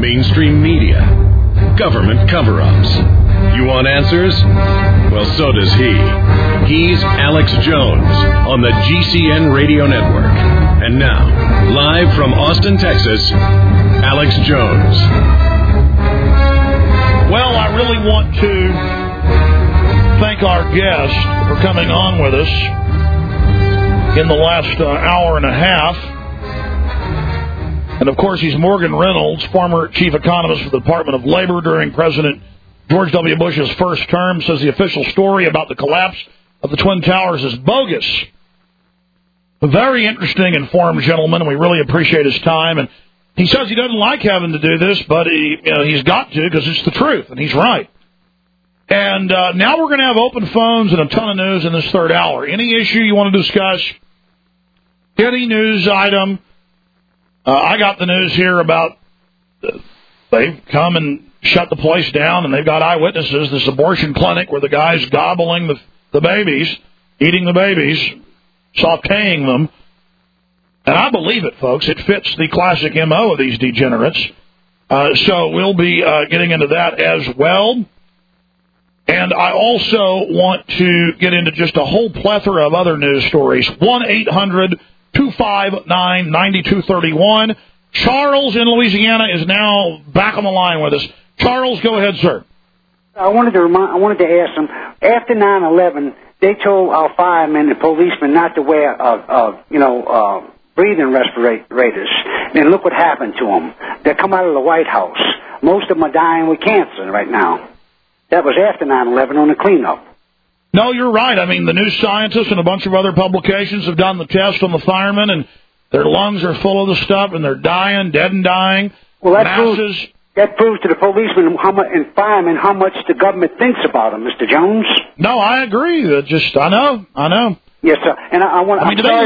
mainstream media, government cover-ups. You want answers? Well, so does he. He's Alex Jones on the GCN Radio Network. And now, live from Austin, Texas, Alex Jones. Well, I really want to thank our guest for coming on with us in the last hour and a half. And, of course, he's Morgan Reynolds, former chief economist for the Department of Labor during President George W. Bush's first term, says the official story about the collapse of the Twin Towers is bogus. A very interesting, informed gentleman, and we really appreciate his time. And he says he doesn't like having to do this, but he's got to because it's the truth, and he's right. And now we're going to have open phones and a ton of news in this third hour. Any issue you want to discuss, any news item. I got the news here about they've come and shut the place down, and they've got eyewitnesses, this abortion clinic where the guy's gobbling the babies, eating the babies, sautéing them. And I believe it, folks. It fits the classic MO of these degenerates. So we'll be getting into that as well. And I also want to get into just a whole plethora of other news stories. 1-800-259-9231. Charles in Louisiana is now back on the line with us. Charles, go ahead, sir. I wanted to ask them, after 9/11, they told our firemen and policemen not to wear, breathing respirators. And look what happened to them. They come out of the White House. Most of them are dying with cancer right now. That was after 9/11 on the cleanup. No, you're right. I mean, the New Scientist and a bunch of other publications have done the test on the firemen, and their lungs are full of the stuff, and they're dying, dead and dying. Well, that proves to the policemen and firemen how much the government thinks about them, Mr. Jones. No, I agree. I know. Yes, sir. And do they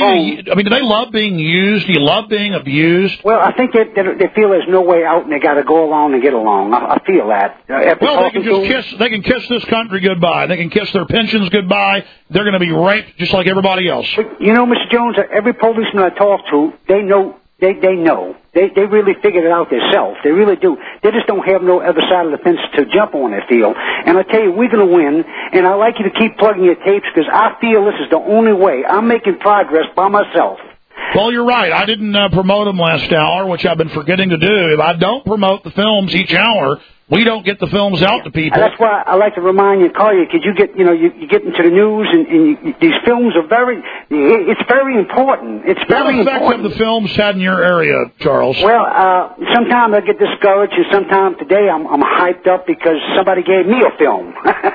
love being used? Do you love being abused? Well, I think they feel there's no way out, and they got to go along and get along. I feel that. Well, they can kiss this country goodbye. They can kiss their pensions goodbye. They're going to be raped just like everybody else. But, Mr. Jones, every policeman I talk to, they know. They know. They really figured it out themselves. They really do. They just don't have no other side of the fence to jump on, they feel. And I tell you, we're going to win, and I'd like you to keep plugging your tapes because I feel this is the only way. I'm making progress by myself. Well, you're right. I didn't promote them last hour, which I've been forgetting to do. If I don't promote the films each hour, we don't get the films out to people. And that's why I like to remind you, call you, because you get, you get into the news, and these films are it's very important. It's very important. What effect have the films had in your area, Charles? Well, sometimes I get discouraged, and sometimes today I'm hyped up because somebody gave me a film.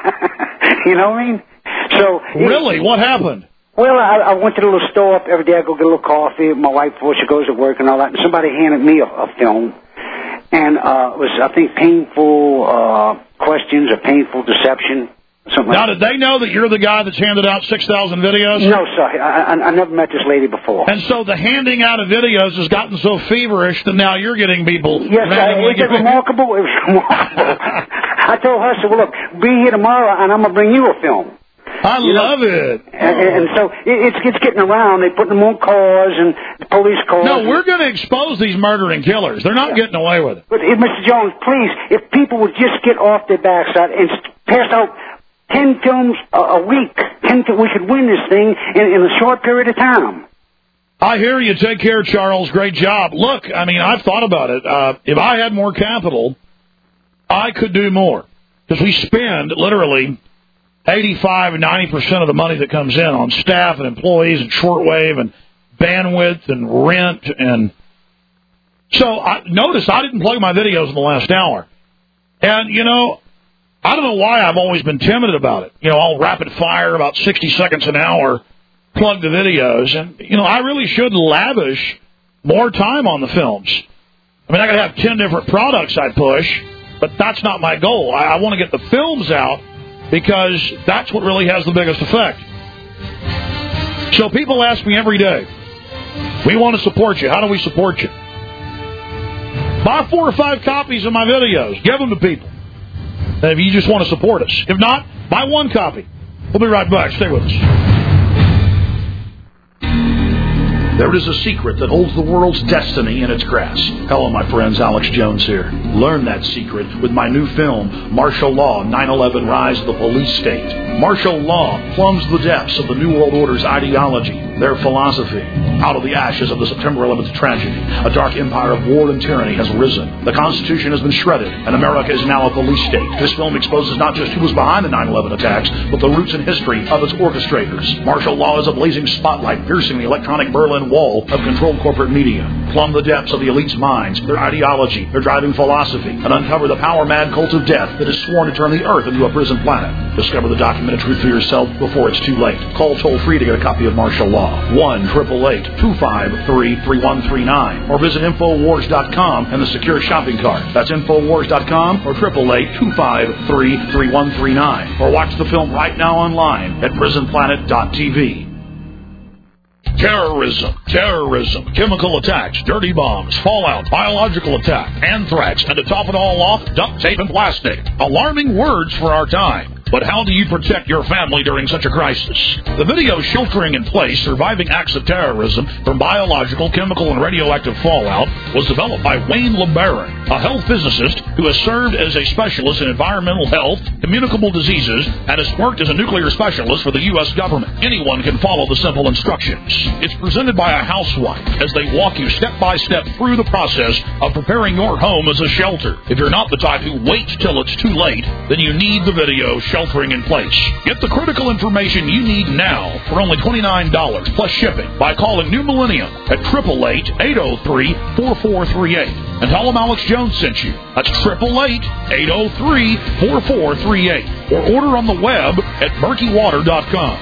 You know what I mean? So really, what happened? Well, I went to the little store up every day. I go get a little coffee with my wife before she goes to work and all that, and somebody handed me a film. And it was, I think, painful questions or painful deception. Something now, did they know that you're the guy that's handed out 6,000 videos? No, sir. I never met this lady before. And so the handing out of videos has gotten so feverish that now you're getting people. Yes, it was remarkable. It was remarkable. I told her, I said, well, look, be here tomorrow, and I'm going to bring you a film. I love it. And so it's getting around. They put them on cars and the police cars. No, we're going to expose these murdering killers. They're not getting away with it. But, Mr. Jones, please, if people would just get off their backside and pass out 10 films a week, we could win this thing in a short period of time. I hear you. Take care, Charles. Great job. Look, I mean, I've thought about it. If I had more capital, I could do more. Because we spend literally 85 and 90% of the money that comes in on staff and employees and shortwave and bandwidth and rent. And so notice I didn't plug my videos in the last hour. And, I don't know why I've always been timid about it. I'll rapid fire about 60 seconds an hour, plug the videos. And, I really should lavish more time on the films. I mean, I got to have 10 different products I push, but that's not my goal. I want to get the films out, because that's what really has the biggest effect. So people ask me every day, we want to support you. How do we support you? Buy 4 or 5 copies of my videos. Give them to people if you just want to support us. If not, buy 1 copy. We'll be right back. Stay with us. There is a secret that holds the world's destiny in its grasp. Hello, my friends. Alex Jones here. Learn that secret with my new film, Martial Law, 9/11 Rise of the Police State. Martial law plumbs the depths of the New World Order's ideology, their philosophy. Out of the ashes of the September 11th tragedy, a dark empire of war and tyranny has risen. The Constitution has been shredded, and America is now a police state. This film exposes not just who was behind the 9/11 attacks, but the roots and history of its orchestrators. Martial law is a blazing spotlight piercing the electronic Berlin Wall of controlled corporate media. Plumb the depths of the elite's minds, their ideology, their driving philosophy, and uncover the power-mad cult of death that is sworn to turn the Earth into a prison planet. Discover the documented truth for yourself before it's too late. Call toll-free to get a copy of Martial Law. 1-888-253-3139. Or visit Infowars.com and the secure shopping cart. That's Infowars.com or 888-253-3139. Or watch the film right now online at PrisonPlanet.tv. Terrorism, chemical attacks, dirty bombs, fallout, biological attack, anthrax, and to top it all off, duct tape and plastic. Alarming words for our time. But how do you protect your family during such a crisis? The video Sheltering in Place, Surviving Acts of Terrorism from Biological, Chemical, and Radioactive Fallout was developed by Wayne LeBaron, a health physicist who has served as a specialist in environmental health, communicable diseases, and has worked as a nuclear specialist for the U.S. government. Anyone can follow the simple instructions. It's presented by a housewife as they walk you step by step through the process of preparing your home as a shelter. If you're not the type who waits till it's too late, then you need the video Sheltering in Place. Get the critical information you need now for only $29 plus shipping by calling New Millennium at 888-803-4438 and tell them Alex Jones sent you. That's 888-803-4438 or order on the web at murkywater.com.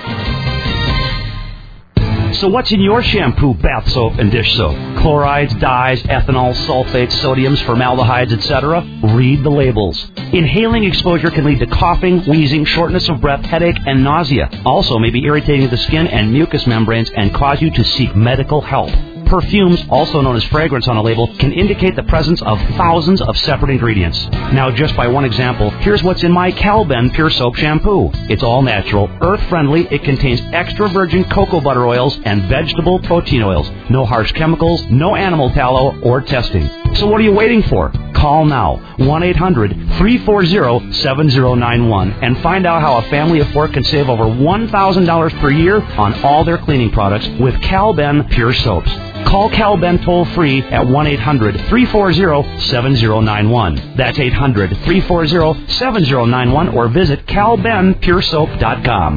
So what's in your shampoo, bath soap, and dish soap? Chlorides, dyes, ethanol, sulfates, sodiums, formaldehydes, etc.? Read the labels. Inhaling exposure can lead to coughing, wheezing, shortness of breath, headache, and nausea. Also may be irritating to the skin and mucous membranes and cause you to seek medical help. Perfumes, also known as fragrance on a label, can indicate the presence of thousands of separate ingredients. Now, just by one example, here's what's in my Calben Pure Soap Shampoo. It's all natural, earth-friendly, it contains extra virgin cocoa butter oils and vegetable protein oils. No harsh chemicals, no animal tallow, or testing. So what are you waiting for? Call now, 1-800-340-7091, and find out how a family of four can save over $1,000 per year on all their cleaning products with Calben Pure Soaps. Call Calben toll-free at 1-800-340-7091. That's 800-340-7091, or visit CalbenPureSoap.com.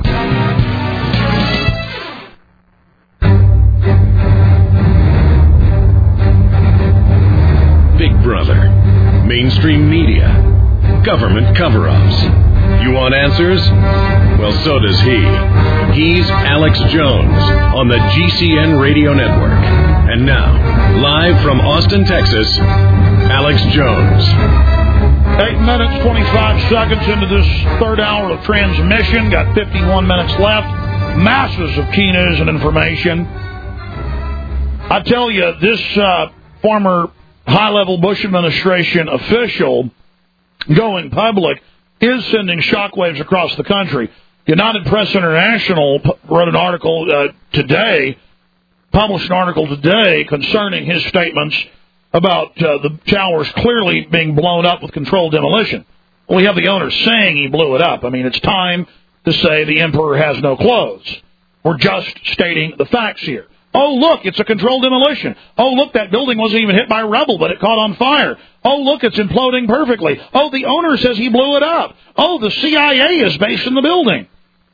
Big Brother, mainstream media, government cover-ups. You want answers? Well, so does he. He's Alex Jones on the GCN Radio Network. And now, live from Austin, Texas, Alex Jones. 8 minutes, 25 seconds into this third hour of transmission. Got 51 minutes left. Masses of key news and information. I tell you, this former high-level Bush administration official going public is sending shockwaves across the country. United Press International wrote an article published an article today concerning his statements about the towers clearly being blown up with controlled demolition. Well, we have the owner saying he blew it up. I mean, it's time to say the emperor has no clothes. We're just stating the facts here. Oh, look, it's a controlled demolition. Oh, look, that building wasn't even hit by rubble, but it caught on fire. Oh, look, it's imploding perfectly. Oh, the owner says he blew it up. Oh, the CIA is based in the building.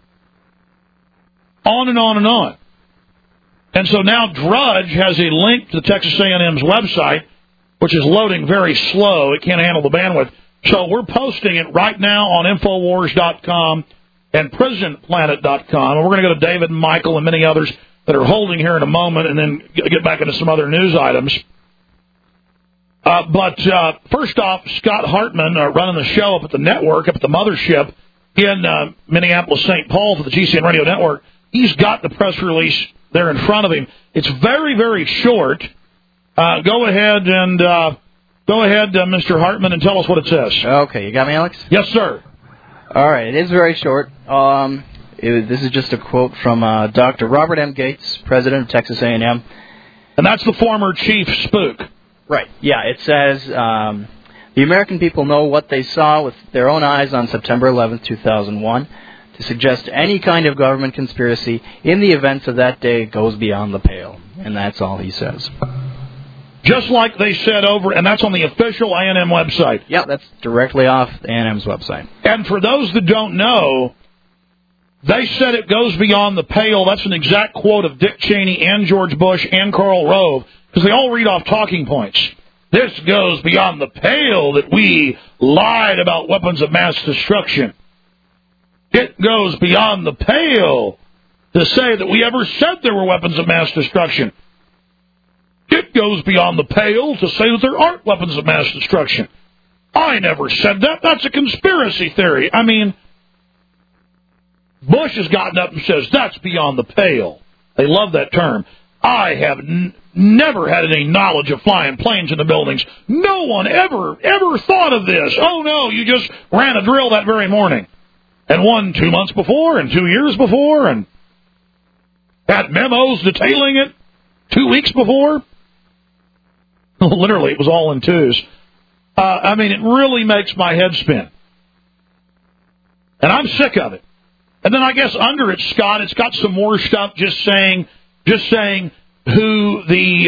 On and on and on. And so now Drudge has a link to the Texas A&M's website, which is loading very slow. It can't handle the bandwidth. So we're posting it right now on Infowars.com and PrisonPlanet.com. And we're going to go to David and Michael and many others that are holding here in a moment and then get back into some other news items. But first off, Scott Hartman running the show up at the network, up at the mothership in Minneapolis, St. Paul for the GCN Radio Network. He's got the press release there in front of him. It's very, very short. Go ahead, Mr. Hartman, and tell us what it says. Okay, you got me, Alex? Yes, sir. All right, it is very short. This is just a quote from Dr. Robert M. Gates, president of Texas A&M. And that's the former chief spook. Right. Yeah, it says, the American people know what they saw with their own eyes on September 11th, 2001. To suggest any kind of government conspiracy in the events of that day goes beyond the pale. And that's all he says. Just like they said over, and that's on the official A&M website. Yeah, that's directly off A&M's website. And for those that don't know, they said it goes beyond the pale. That's an exact quote of Dick Cheney and George Bush and Karl Rove, because they all read off talking points. This goes beyond the pale that we lied about weapons of mass destruction. It goes beyond the pale to say that we ever said there were weapons of mass destruction. It goes beyond the pale to say that there aren't weapons of mass destruction. I never said that. That's a conspiracy theory. I mean, Bush has gotten up and says, that's beyond the pale. They love that term. I have never had any knowledge of flying planes into buildings. No one ever thought of this. Oh, no, you just ran a drill that very morning. And one 2 months before and 2 years before and had memos detailing it 2 weeks before. Literally, it was all in twos. I mean, it really makes my head spin. And I'm sick of it. And then I guess under it, Scott, it's got some more stuff just saying who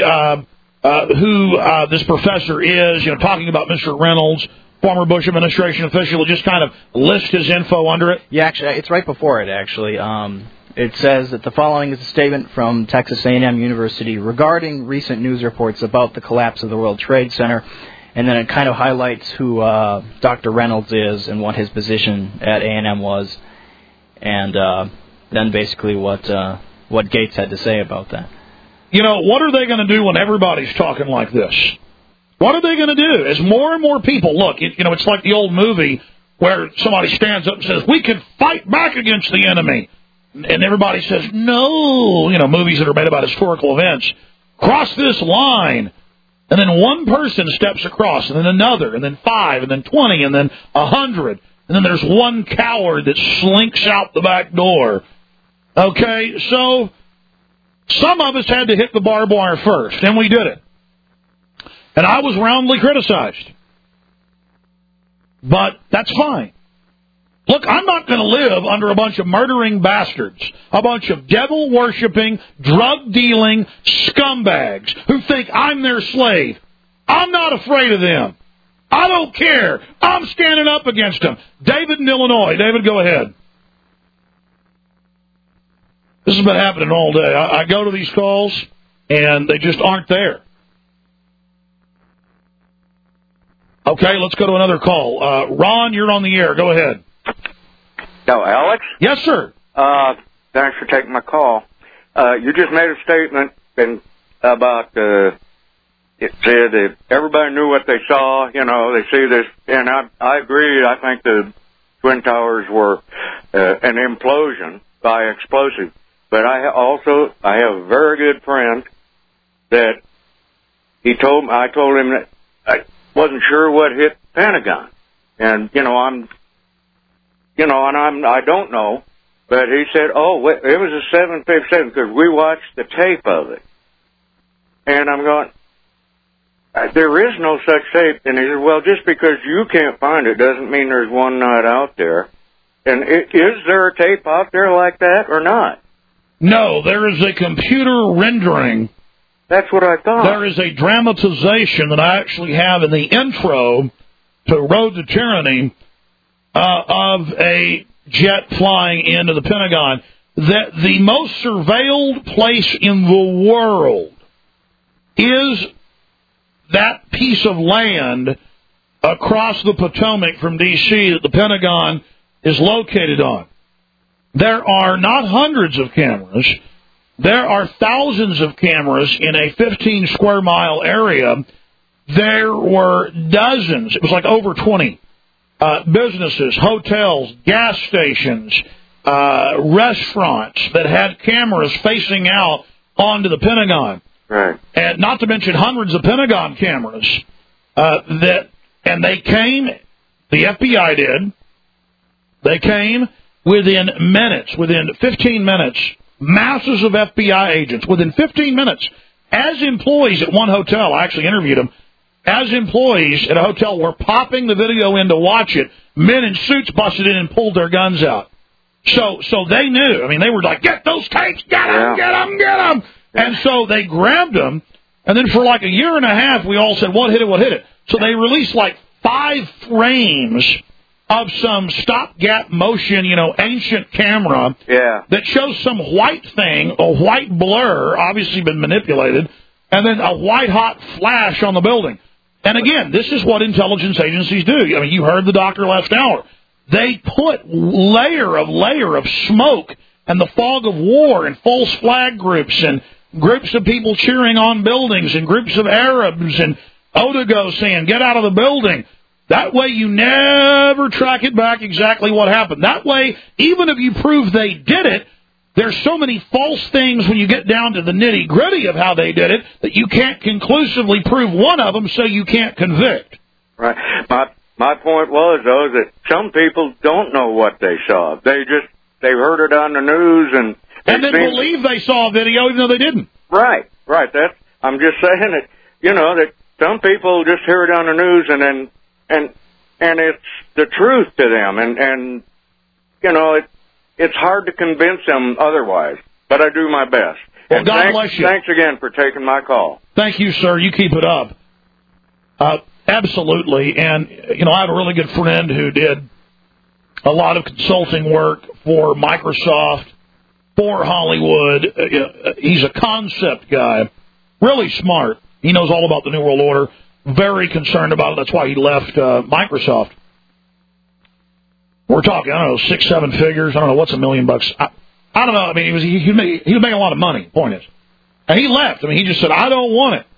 this professor is, talking about Mr. Reynolds, former Bush administration official, will just kind of list his info under it. Yeah, actually, it's right before it, actually. It says that the following is a statement from Texas A&M University regarding recent news reports about the collapse of the World Trade Center, and then it kind of highlights who Dr. Reynolds is and what his position at A&M was, and then basically what Gates had to say about that. What are they going to do when everybody's talking like this? What are they going to do? As more and more people look, it's like the old movie where somebody stands up and says, we can fight back against the enemy. And everybody says, no, movies that are made about historical events. Cross this line. And then one person steps across, and then another, and then 5, and then 20, and then 100. And then there's one coward that slinks out the back door. Okay, so some of us had to hit the barbed wire first, and we did it. And I was roundly criticized. But that's fine. Look, I'm not going to live under a bunch of murdering bastards, a bunch of devil-worshipping, drug-dealing scumbags who think I'm their slave. I'm not afraid of them. I don't care. I'm standing up against them. David in Illinois. David, go ahead. This has been happening all day. I go to these calls, and they just aren't there. Okay, let's go to another call. Ron, you're on the air. Go ahead. No, Alex? Yes, sir. Thanks for taking my call. You just made a statement about it said that everybody knew what they saw. They see this, and I agree. I think the Twin Towers were an implosion by explosive. But I have a very good friend that I told him that I wasn't sure what hit the Pentagon, and I don't know, but he said, it was a 757 because we watched the tape of it. And I'm going, there is no such tape. And he said, well, just because you can't find it doesn't mean there's one not out there. And is there a tape out there like that or not? No, there is a computer rendering. That's what I thought. There is a dramatization that I actually have in the intro to Road to Tyranny of a jet flying into the Pentagon, that the most surveilled place in the world is that piece of land across the Potomac from D.C. that the Pentagon is located on. There are not hundreds of cameras. There are thousands of cameras in a 15-square-mile area. There were dozens. It was like over 20. Businesses, hotels, gas stations, restaurants that had cameras facing out onto the Pentagon. Right. And not to mention hundreds of Pentagon cameras. And they came, the FBI did, they came within minutes, within 15 minutes, masses of FBI agents, within 15 minutes, as employees at one hotel, I actually interviewed them, as employees at a hotel were popping the video in to watch it, men in suits busted in and pulled their guns out. So they knew. I mean, they were like, get those tapes, get them, get them, get them. And so they grabbed them, and then for like a year and a half, we all said, what hit it, what hit it? So they released like 5 frames of some stopgap motion, ancient camera that shows some white thing, a white blur, obviously been manipulated, and then a white-hot flash on the building. And again, this is what intelligence agencies do. I mean, you heard the doctor last hour. They put layer of smoke and the fog of war and false flag groups and groups of people cheering on buildings and groups of Arabs and Otago saying, get out of the building. That way you never track it back exactly what happened. That way, even if you prove they did it, there's so many false things when you get down to the nitty-gritty of how they did it that you can't conclusively prove one of them, so you can't convict. Right. My point was, though, that some people don't know what they saw. They heard it on the news and then believe they saw a video even though they didn't. Right. I'm just saying that, that some people just hear it on the news and it's the truth to them, and it's hard to convince them otherwise. But I do my best. Well, and God bless you. Thanks again for taking my call. Thank you, sir. You keep it up. Absolutely. And I have a really good friend who did a lot of consulting work for Microsoft, for Hollywood. He's a concept guy, really smart. He knows all about the New World Order. Very concerned about it. That's why he left Microsoft. We're talking, I don't know, 6-7 figures. I don't know, what's $1 million? I don't know. I mean, he was making a lot of money, point is. And he left. I mean, he just said, I don't want it.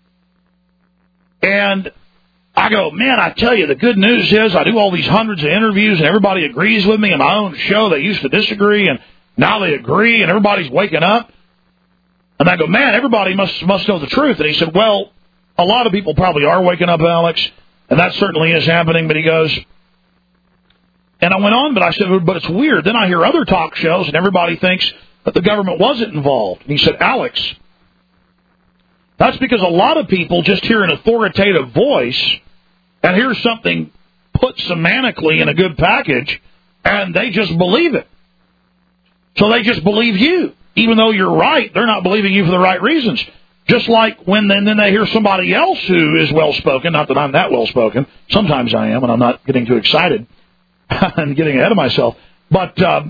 And I go, man, I tell you, the good news is I do all these hundreds of interviews, and everybody agrees with me. In my own show, they used to disagree, and now they agree, and everybody's waking up. And I go, man, everybody must know the truth. And he said, well, a lot of people probably are waking up, Alex, and that certainly is happening. But he goes, and I went on, but I said, but it's weird. Then I hear other talk shows, and everybody thinks that the government wasn't involved. And he said, Alex, that's because a lot of people just hear an authoritative voice and hear something put semantically in a good package, and they just believe it. So they just believe you. Even though you're right, they're not believing you for the right reasons. Just like when then they hear somebody else who is well-spoken, not that I'm that well-spoken. Sometimes I am, and I'm not getting too excited and getting ahead of myself. But, I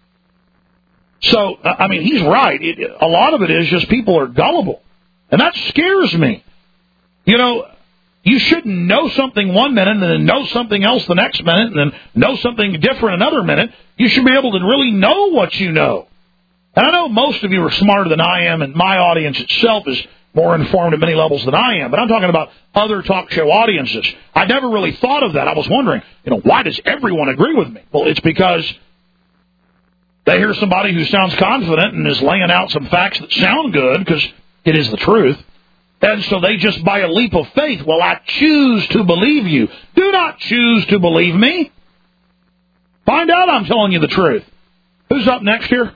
mean, he's right. A lot of it is just people are gullible. And that scares me. You shouldn't know something one minute and then know something else the next minute and then know something different another minute. You should be able to really know what you know. And I know most of you are smarter than I am, and my audience itself is more informed at many levels than I am. But I'm talking about other talk show audiences. I never really thought of that. I was wondering, why does everyone agree with me? Well, it's because they hear somebody who sounds confident and is laying out some facts that sound good because it is the truth. And so they just, by a leap of faith, well, I choose to believe you. Do not choose to believe me. Find out I'm telling you the truth. Who's up next here?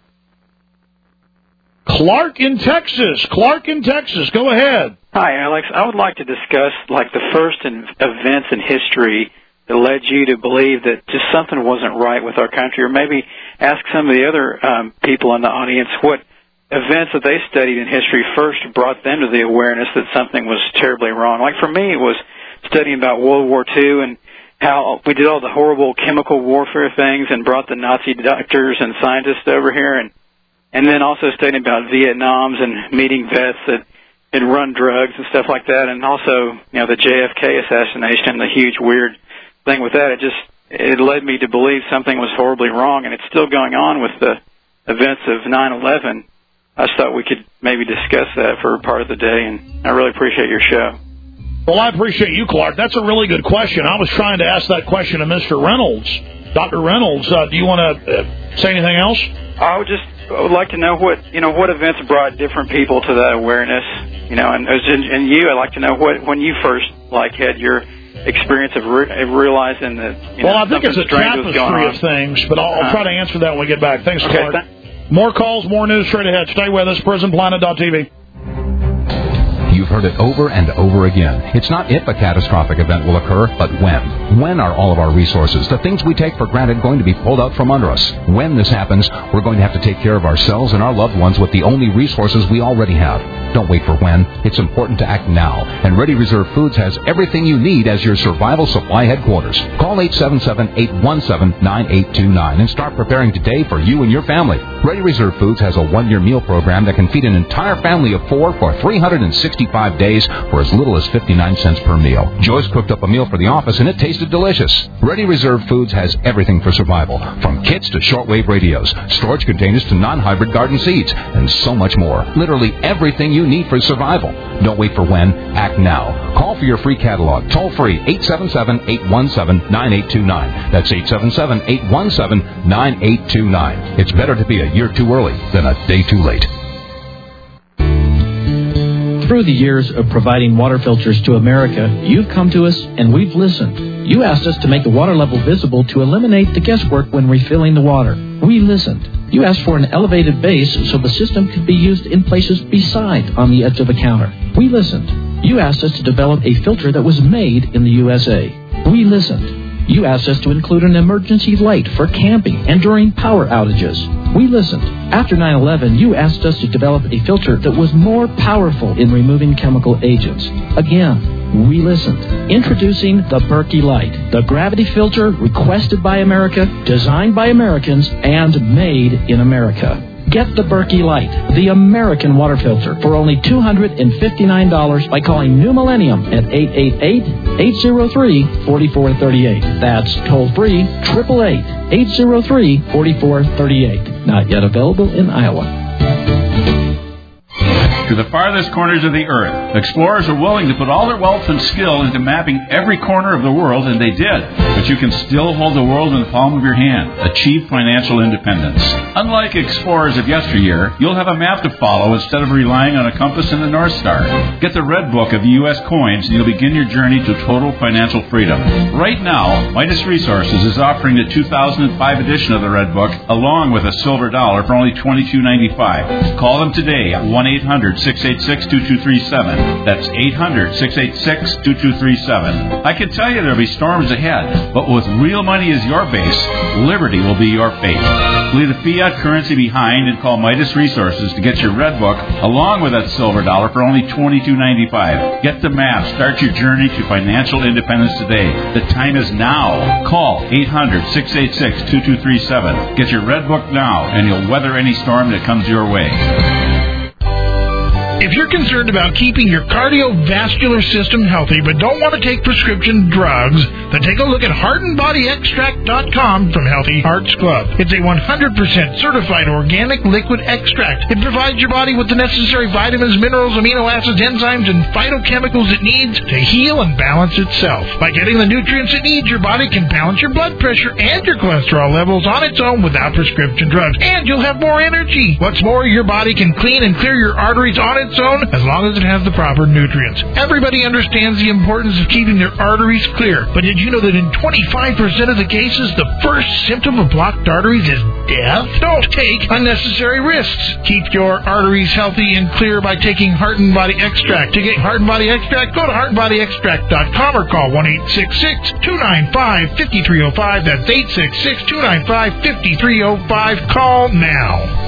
Clark in Texas. Go ahead. Hi, Alex. I would like to discuss the first events in history that led you to believe that just something wasn't right with our country, or maybe ask some of the other people in the audience what events that they studied in history first brought them to the awareness that something was terribly wrong. Like for me, it was studying about World War II and how we did all the horrible chemical warfare things and brought the Nazi doctors and scientists over here, and then also studying about Vietnams and meeting vets that had run drugs and stuff like that, and also, the JFK assassination and the huge weird thing with that. It led me to believe something was horribly wrong, and it's still going on with the events of 9/11. I just thought we could maybe discuss that for part of the day, and I really appreciate your show. Well, I appreciate you, Clark. That's a really good question. I was trying to ask that question to Mr. Reynolds. Dr. Reynolds, do you want to say anything else? I would like to know what events brought different people to that awareness, and I'd like to know when you first had your experience of realizing that. Well, I think it's a tapestry of things, but I'll try to answer that when we get back. Thanks, Clark. More calls, more news straight ahead. Stay with us. PrisonPlanet.tv. You've heard it over and over again. It's not if a catastrophic event will occur, but when. When are all of our resources, the things we take for granted, going to be pulled out from under us? When this happens, we're going to have to take care of ourselves and our loved ones with the only resources we already have. Don't wait for when. It's important to act now. And Ready Reserve Foods has everything you need as your survival supply headquarters. Call 877-817-9829 and start preparing today for you and your family. Ready Reserve Foods has a one-year meal program that can feed an entire family of 4 for 365 days for as little as 59 cents per meal. Joyce cooked up a meal for the office and it tasted delicious. Ready Reserve Foods has everything for survival, from kits to shortwave radios, storage containers to non-hybrid garden seeds, and so much more. Literally everything you need for survival. Don't wait for when. Act now. Call for your free catalog. Toll free 877-817-9829. That's 877-817-9829. It's better to be a year too early than a day too late. Through the years of providing water filters to America, you've come to us and we've listened. You asked us to make the water level visible to eliminate the guesswork when refilling the water. We listened. You asked for an elevated base so the system could be used in places beside on the edge of a counter. We listened. You asked us to develop a filter that was made in the USA. We listened. You asked us to include an emergency light for camping and during power outages. We listened. After 9/11, you asked us to develop a filter that was more powerful in removing chemical agents. Again, we listened. Introducing the Berkey Light, the gravity filter requested by America, designed by Americans, and made in America. Get the Berkey Light, the American water filter, for only $259 by calling New Millennium at 888-803-4438. That's toll-free, 888-803-4438. Not yet available in Iowa. To the farthest corners of the earth, explorers are willing to put all their wealth and skill into mapping every corner of the world, and they did. But you can still hold the world in the palm of your hand. Achieve financial independence. Unlike explorers of yesteryear, you'll have a map to follow instead of relying on a compass and the North Star. Get the Red Book of the U.S. coins, and you'll begin your journey to total financial freedom. Right now, Midas Resources is offering the 2005 edition of the Red Book, along with a silver dollar, for only $22.95. Call them today at 1-800-686-2237. That's 800-686-2237. I can tell you there'll be storms ahead, but with real money as your base, liberty will be your fate. Leave the fiat currency behind and call Midas Resources to get your Red Book, along with that silver dollar, for only $22.95. Get the map. Start your journey to financial independence today. The time is now. Call 800-686-2237. Get your Red Book now, and you'll weather any storm that comes your way. If you're concerned about keeping your cardiovascular system healthy but don't want to take prescription drugs, then take a look at HeartandBodyExtract.com from Healthy Hearts Club. It's a 100% certified organic liquid extract. It provides your body with the necessary vitamins, minerals, amino acids, enzymes, and phytochemicals it needs to heal and balance itself. By getting the nutrients it needs, your body can balance your blood pressure and your cholesterol levels on its own without prescription drugs, and you'll have more energy. What's more, your body can clean and clear your arteries on its own as long as it has the proper nutrients. Everybody understands the importance of keeping their arteries clear, but did you know that in 25% of the cases, the first symptom of blocked arteries is death? Don't take unnecessary risks. Keep your arteries healthy and clear by taking Heart and Body Extract. To get Heart and Body Extract, go to HeartandBodyExtract.com or call 1-866-295-5305. That's 866-295-5305. Call now.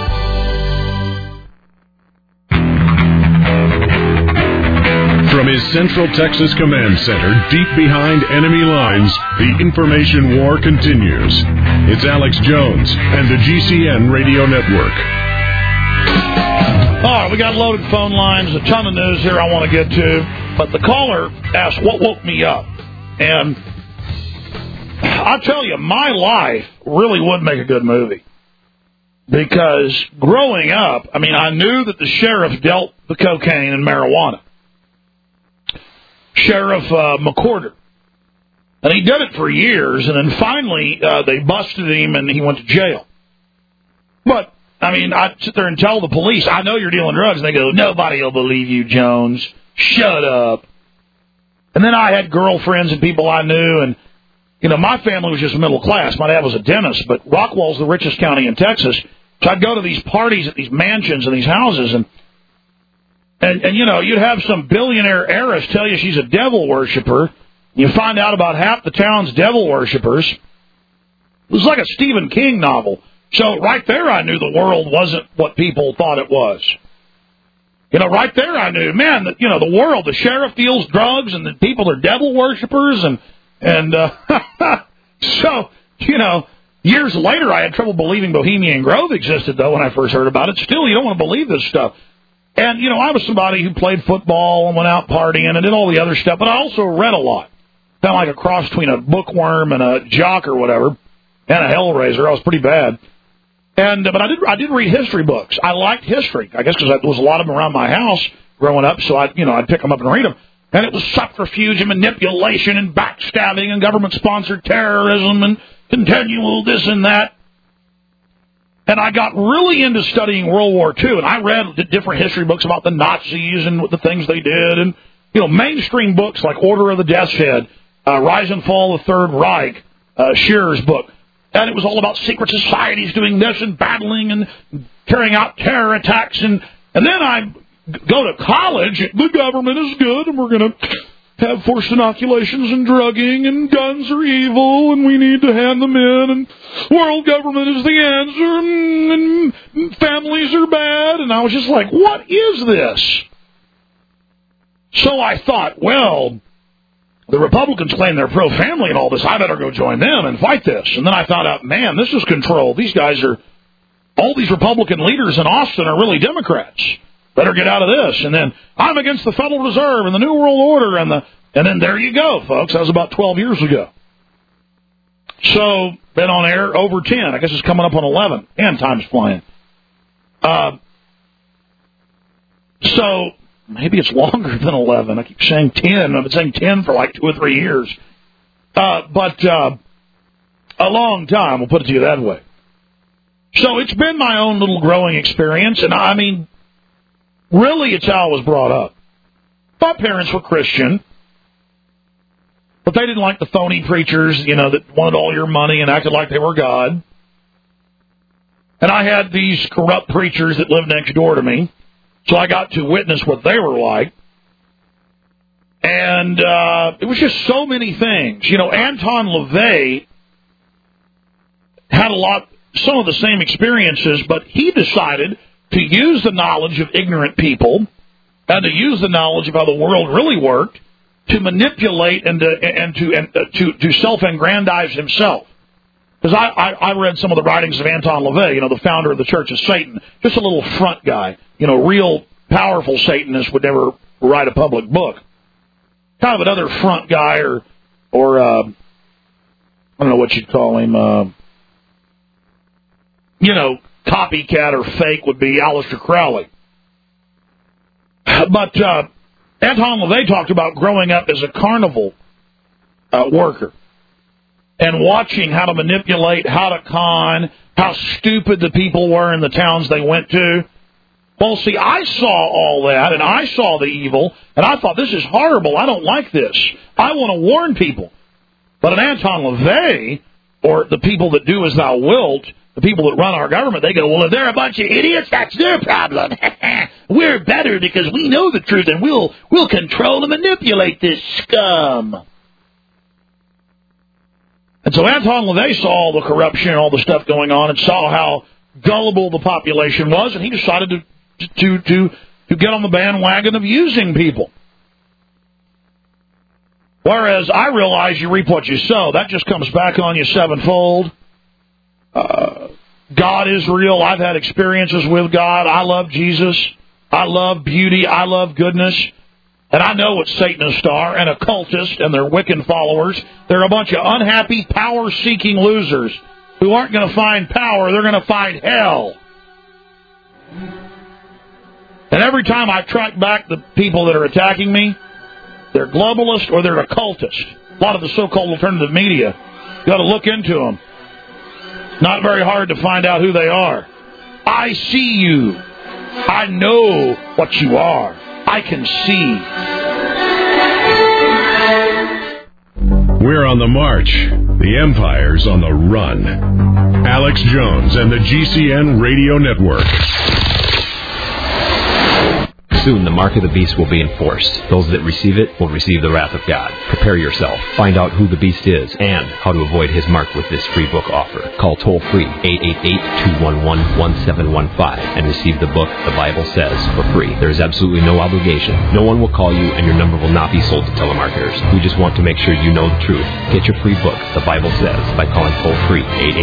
From his Central Texas Command Center, deep behind enemy lines, the information war continues. It's Alex Jones and the GCN Radio Network. All right, we got loaded phone lines, a ton of news here I want to get to, but the caller asked what woke me up. And I'll tell you, my life really would make a good movie. Because growing up, I mean, I knew that the sheriff dealt the cocaine and marijuana. Sheriff McCorder. And he did it for years, and then finally they busted him and he went to jail. But, I mean, I'd sit there and tell the police, I know you're dealing drugs, and they go, nobody will believe you, Jones. Shut up. And then I had girlfriends and people I knew, and, you know, my family was just middle class. My dad was a dentist, but Rockwall's the richest county in Texas. So I'd go to these parties at these mansions and these houses, and And you'd have some billionaire heiress tell you she's a devil worshiper. You find out about half the town's devil worshippers. It was like a Stephen King novel. So right there I knew the world wasn't what people thought it was. Right there I knew, man, that, the world, the sheriff deals drugs and the people are devil worshippers. And so, years later I had trouble believing Bohemian Grove existed, though, when I first heard about it. Still, you don't want to believe this stuff. And, I was somebody who played football and went out partying and did all the other stuff, but I also read a lot. Kind of like a cross between a bookworm and a jock or whatever, and a hellraiser. I was pretty bad. But I did read history books. I liked history, I guess, because there was a lot of them around my house growing up, so I'd pick them up and read them. And it was subterfuge and manipulation and backstabbing and government-sponsored terrorism and continual this and that. And I got really into studying World War II, and I read different history books about the Nazis and the things they did, and, mainstream books like Order of the Death's Head, Rise and Fall of the Third Reich, Shearer's book. And it was all about secret societies doing this and battling and carrying out terror attacks. And then I go to college, the government is good, and we're going to have forced inoculations and drugging, and guns are evil, and we need to hand them in, and world government is the answer, and families are bad. And I was just like, what is this? So I thought, well, the Republicans claim they're pro-family and all this. I better go join them and fight this. And then I found out, man, this is control. These guys all these Republican leaders in Austin are really Democrats. Better get out of this. And then I'm against the Federal Reserve and the New World Order. And then there you go, folks. That was about 12 years ago. So, been on air over 10. I guess it's coming up on 11. And time's flying. So, maybe it's longer than 11. I keep saying 10. I've been saying 10 for like 2 or 3 years. But a long time, we'll put it to you that way. So it's been my own little growing experience. And I mean, really, it's how I was brought up. My parents were Christian. But they didn't like the phony preachers, that wanted all your money and acted like they were God. And I had these corrupt preachers that lived next door to me. So I got to witness what they were like. And it was just so many things. Anton LaVey had some of the same experiences, but he decided to use the knowledge of ignorant people and to use the knowledge of how the world really worked to manipulate and to self-aggrandize himself. Because I read some of the writings of Anton LaVey, the founder of the Church of Satan, just a little front guy. Real powerful Satanists would never write a public book. Kind of another front guy or I don't know what you'd call him, copycat or fake would be Aleister Crowley. But Anton LaVey talked about growing up as a carnival worker and watching how to manipulate, how to con, how stupid the people were in the towns they went to. Well, see, I saw all that, and I saw the evil, and I thought, this is horrible. I don't like this. I want to warn people. But an Anton LaVey, or the people that do as thou wilt, the people that run our government, they go, well, if they're a bunch of idiots, that's their problem. We're better because we know the truth, and we'll control and manipulate this scum. And so Anton LaVey saw all the corruption and all the stuff going on and saw how gullible the population was, and he decided to get on the bandwagon of using people. Whereas I realize you reap what you sow. That just comes back on you sevenfold. God is real. I've had experiences with God. I love Jesus. I love beauty. I love goodness. And I know what Satanists are and occultists and their Wiccan followers. They're a bunch of unhappy, power-seeking losers who aren't going to find power. They're going to find hell. And every time I track back the people that are attacking me, they're globalist or they're occultist. A lot of the so-called alternative media. You got to look into them. Not very hard to find out who they are. I see you. I know what you are. I can see. We're on the march. The Empire's on the run. Alex Jones and the GCN Radio Network. Soon the mark of the beast will be enforced. Those that receive it will receive the wrath of God. Prepare yourself. Find out who the beast is and how to avoid his mark with this free book offer. Call toll-free 888-211-1715 and receive the book The Bible Says for free. There is absolutely no obligation. No one will call you and your number will not be sold to telemarketers. We just want to make sure you know the truth. Get your free book, The Bible Says, by calling toll-free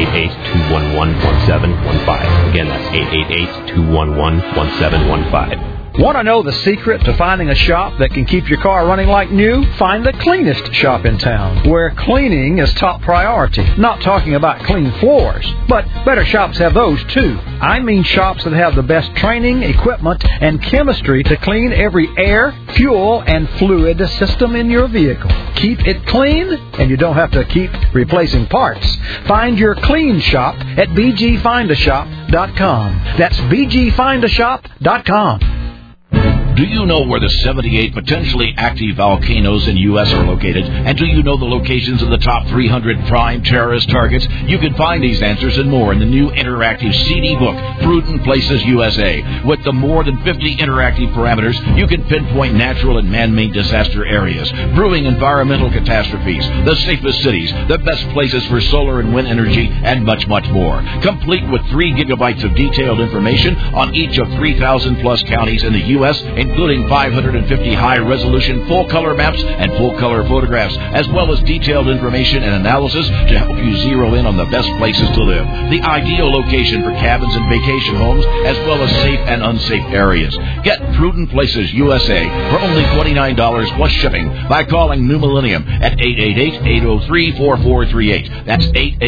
888-211-1715. Again, that's 888-211-1715. Want to know the secret to finding a shop that can keep your car running like new? Find the cleanest shop in town, where cleaning is top priority. Not talking about clean floors, but better shops have those too. I mean shops that have the best training, equipment, and chemistry to clean every air, fuel, and fluid system in your vehicle. Keep it clean, and you don't have to keep replacing parts. Find your clean shop at bgfindashop.com. That's bgfindashop.com. Do you know where the 78 potentially active volcanoes in U.S. are located? And do you know the locations of the top 300 prime terrorist targets? You can find these answers and more in the new interactive CD book, Prudent Places USA. With the more than 50 interactive parameters, you can pinpoint natural and man-made disaster areas, brewing environmental catastrophes, the safest cities, the best places for solar and wind energy, and much, much more. Complete with 3 gigabytes of detailed information on each of 3,000-plus counties in the U.S., including 550 high-resolution full-color maps and full-color photographs, as well as detailed information and analysis to help you zero in on the best places to live, the ideal location for cabins and vacation homes, as well as safe and unsafe areas. Get Prudent Places USA for only $29 plus shipping by calling New Millennium at 888-803-4438. That's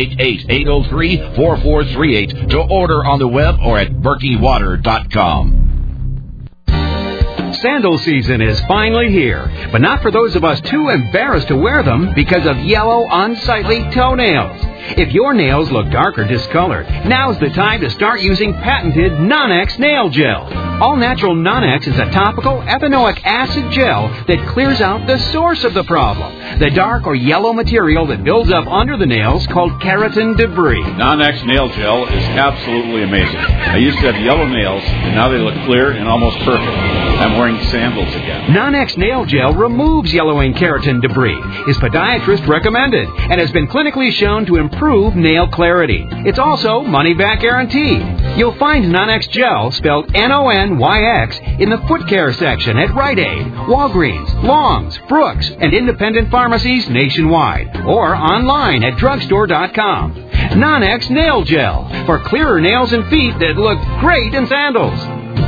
888-803-4438 to order on the web or at berkeywater.com. Sandal season is finally here, but not for those of us too embarrassed to wear them because of yellow, unsightly toenails. If your nails look dark or discolored, now's the time to start using patented Non-X Nail Gel. All-Natural Non-X is a topical ethanoic acid gel that clears out the source of the problem, the dark or yellow material that builds up under the nails called keratin debris. Non-X Nail Gel is absolutely amazing. I used to have yellow nails, and now they look clear and almost perfect. I'm wearing sandals again. Non-X Nail Gel removes yellowing keratin debris, is podiatrist recommended, and has been clinically shown to improve nail clarity. It's also money-back guaranteed. You'll find Non-X Gel, spelled N-O-N-Y-X, in the foot care section at Rite Aid, Walgreens, Long's, Brooks, and independent pharmacies nationwide, or online at drugstore.com. Non-X Nail Gel, for clearer nails and feet that look great in sandals.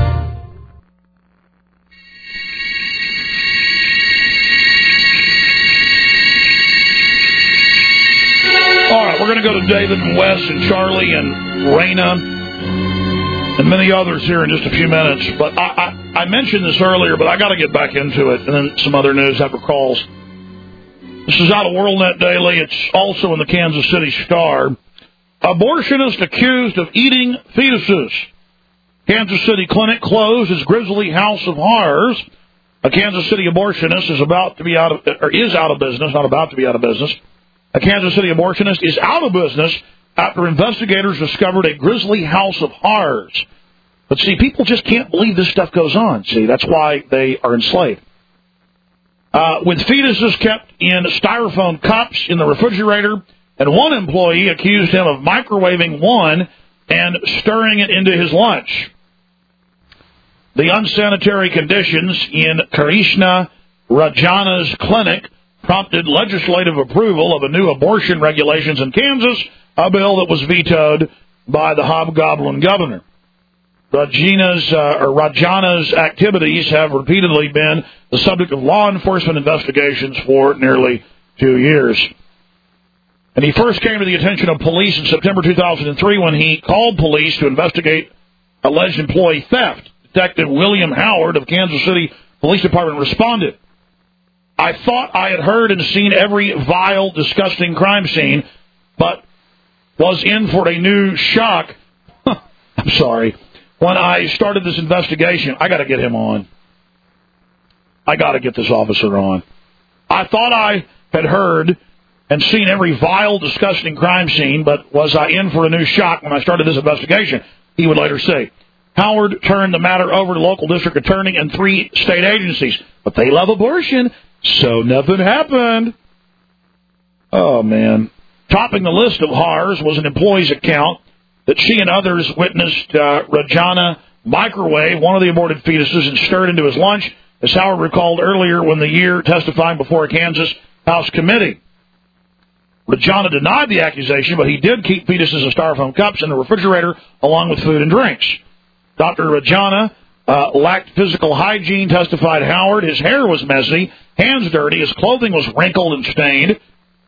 All right, we're going to go to David and Wes and Charlie and Raina and many others here in just a few minutes. But I mentioned this earlier, but I got to get back into it, and then some other news after calls. This is out of WorldNet Daily. It's also in the Kansas City Star. Abortionist accused of eating fetuses. Kansas City clinic closed as grisly house of horrors. A Kansas City abortionist is out of business, not about to be out of business. A Kansas City abortionist is out of business after investigators discovered a grisly house of horrors. But see, people just can't believe this stuff goes on. See, that's why they are enslaved. With fetuses kept in styrofoam cups in the refrigerator, and one employee accused him of microwaving one and stirring it into his lunch. The unsanitary conditions in Krishna Rajana's clinic prompted legislative approval of a new abortion regulations in Kansas, a bill that was vetoed by the hobgoblin governor. Rajana's activities have repeatedly been the subject of law enforcement investigations for nearly 2 years. And he first came to the attention of police in September 2003 when he called police to investigate alleged employee theft. Detective William Howard of Kansas City Police Department responded. I thought I had heard and seen every vile, disgusting crime scene, but was in for a new shock. I'm sorry. When I started this investigation, I got to get him on. I got to get this officer on. I thought I had heard and seen every vile, disgusting crime scene, but was I in for a new shock when I started this investigation? He would later say. Howard turned the matter over to local district attorney and 3 state agencies. But they love abortion, so nothing happened. Oh, man. Topping the list of horrors was an employee's account that she and others witnessed Rajana microwave one of the aborted fetuses and stirred into his lunch, as Howard recalled earlier when the year testifying before a Kansas House committee. Rajana denied the accusation, but he did keep fetuses in styrofoam cups in the refrigerator along with food and drinks. Dr. Rajana lacked physical hygiene, testified Howard. His hair was messy, hands dirty, his clothing was wrinkled and stained.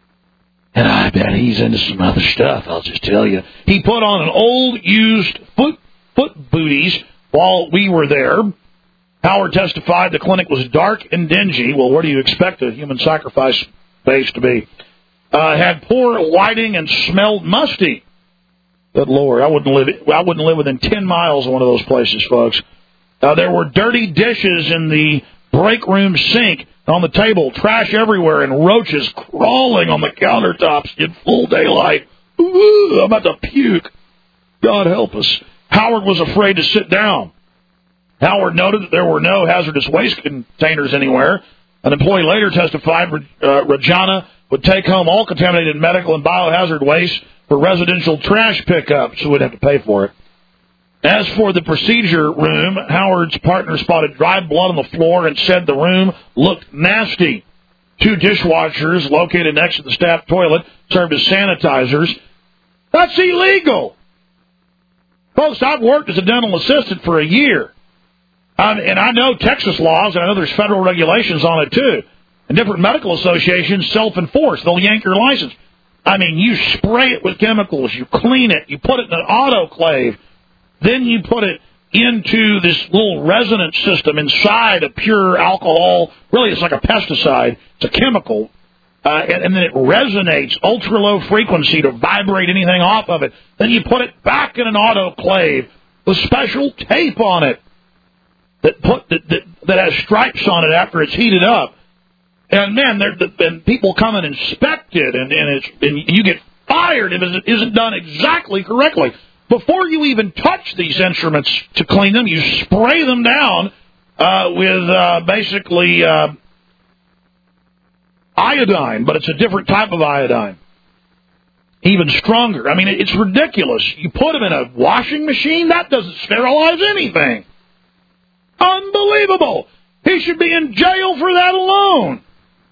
And I bet he's into some other stuff, I'll just tell you. He put on an old, used foot booties while we were there. Howard testified the clinic was dark and dingy. Well, where do you expect a human sacrifice base to be? Had poor lighting and smelled musty. Good Lord, I wouldn't live within 10 miles of one of those places, folks. There were dirty dishes in the break room sink on the table, trash everywhere, and roaches crawling on the countertops in full daylight. Ooh, I'm about to puke. God help us. Howard was afraid to sit down. Howard noted that there were no hazardous waste containers anywhere. An employee later testified Rajana would take home all contaminated medical and biohazard waste for residential trash pickup, so we'd have to pay for it. As for the procedure room, Howard's partner spotted dry blood on the floor and said the room looked nasty. 2 dishwashers located next to the staff toilet served as sanitizers. That's illegal. Folks, I've worked as a dental assistant for a year. And I know Texas laws, and I know there's federal regulations on it, too. And different medical associations self-enforce. They'll yank your license. I mean, you spray it with chemicals, you clean it, you put it in an autoclave, then you put it into this little resonance system inside of pure alcohol. Really, it's like a pesticide. It's a chemical. And then it resonates ultra-low frequency to vibrate anything off of it. Then you put it back in an autoclave with special tape on it that has stripes on it after it's heated up. And, man, and people come and inspect it, and you get fired if it isn't done exactly correctly. Before you even touch these instruments to clean them, you spray them down with basically iodine, but it's a different type of iodine, even stronger. I mean, it's ridiculous. You put them in a washing machine, that doesn't sterilize anything. Unbelievable. He should be in jail for that alone.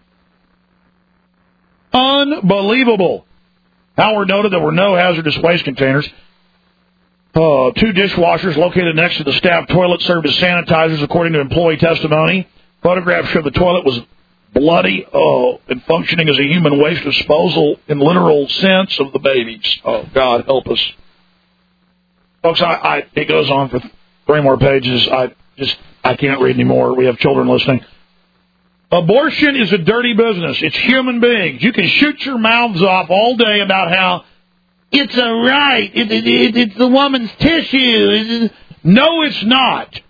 Unbelievable. Howard noted there were no hazardous waste containers. 2 dishwashers located next to the staff toilet served as sanitizers, according to employee testimony. Photographs show the toilet was bloody and functioning as a human waste disposal in literal sense of the babies. Oh, God help us. Folks, it goes on for 3 more pages. I can't read anymore. We have children listening. Abortion is a dirty business. It's human beings. You can shoot your mouths off all day about how it's a right. It's the woman's tissue. No, it's not.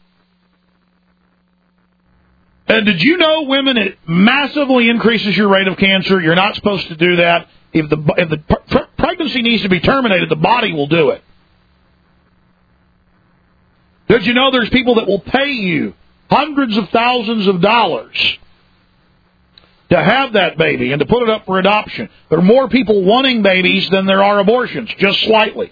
And did you know, women, it massively increases your rate of cancer? You're not supposed to do that. If the pregnancy needs to be terminated, the body will do it. Did you know there's people that will pay you hundreds of thousands of dollars to have that baby and to put it up for adoption? There are more people wanting babies than there are abortions, just slightly.